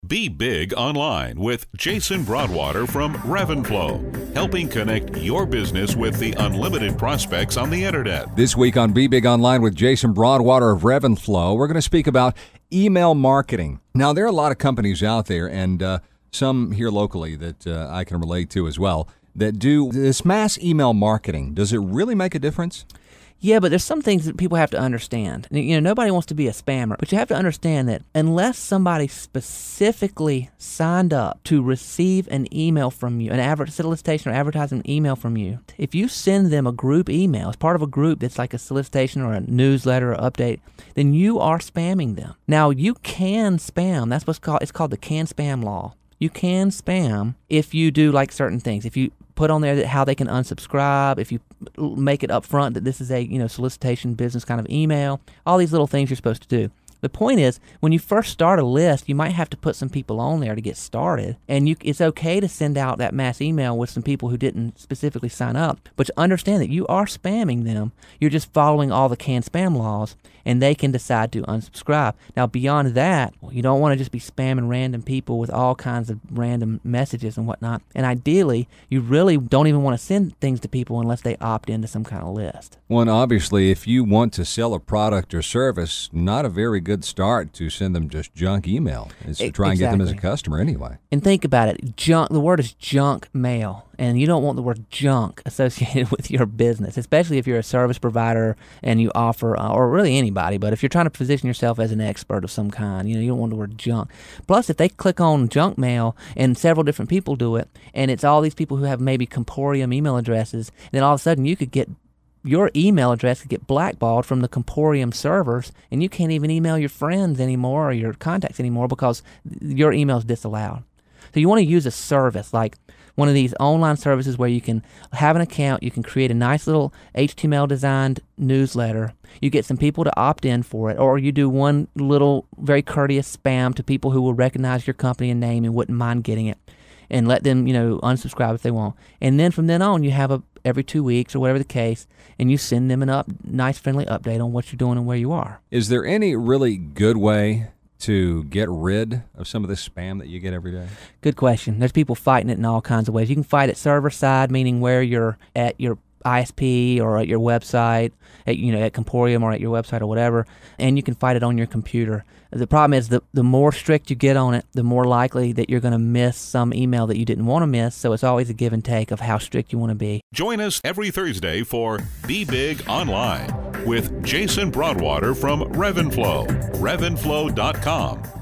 Be Big Online with Jason Broadwater from Revenflow, helping connect your business with the unlimited prospects on the internet. This week on Be Big Online with Jason Broadwater of Revenflow, we're going to speak about email marketing. Now, there are a lot of companies out there, and some here locally that I can relate to as well, that do this mass email marketing. Does it really make a difference? Yeah, but there's some things that people have to understand. Nobody wants to be a spammer, but you have to understand that unless somebody specifically signed up to receive an email from you, an solicitation or advertisement email from you, if you send them a group email as part of a group that's like a solicitation or a newsletter or update, then you are spamming them. Now, you can spam. That's it's called the can spam law. You can spam if you do like certain things. If you put on there that how they can unsubscribe, if you make it up front that this is a solicitation business kind of email, all these little things you're supposed to do. The point is, when you first start a list, you might have to put some people on there to get started, and it's okay to send out that mass email with some people who didn't specifically sign up, but understand that you are spamming them. You're just following all the can spam laws, and they can decide to unsubscribe. Now, beyond that, you don't want to just be spamming random people with all kinds of random messages and whatnot, and ideally, you really don't even want to send things to people unless they opt into some kind of list. Well, and obviously, if you want to sell a product or service, not a very good start to send them just junk email. It's to try and get them as a customer anyway. And think about it. Junk. The word is junk mail, and you don't want the word junk associated with your business, especially if you're a service provider and you offer, or really anybody, but if you're trying to position yourself as an expert of some kind, you don't want the word junk. Plus, if they click on junk mail and several different people do it, and it's all these people who have maybe Comporium email addresses, then all of a sudden you could get your email address could get blackballed from the Comporium servers, and you can't even email your friends anymore or your contacts anymore because your email is disallowed. So you want to use a service like one of these online services where you can have an account, you can create a nice little HTML designed newsletter, you get some people to opt in for it, or you do one little very courteous spam to people who will recognize your company and name and wouldn't mind getting it, and let them, unsubscribe if they want. And then from then on, you have every 2 weeks or whatever the case, and you send them a nice friendly update on what you're doing and where you are. Is there any really good way to get rid of some of this spam that you get every day? Good question. There's people fighting it in all kinds of ways. You can fight it server side, meaning where you're at your ISP or at your website, at Comporium or at your website or whatever, and you can fight it on your computer. The problem is the more strict you get on it, the more likely that you're going to miss some email that you didn't want to miss, so it's always a give and take of how strict you want to be. Join us every Thursday for Be Big Online with Jason Broadwater from Revenflow, revenflow.com.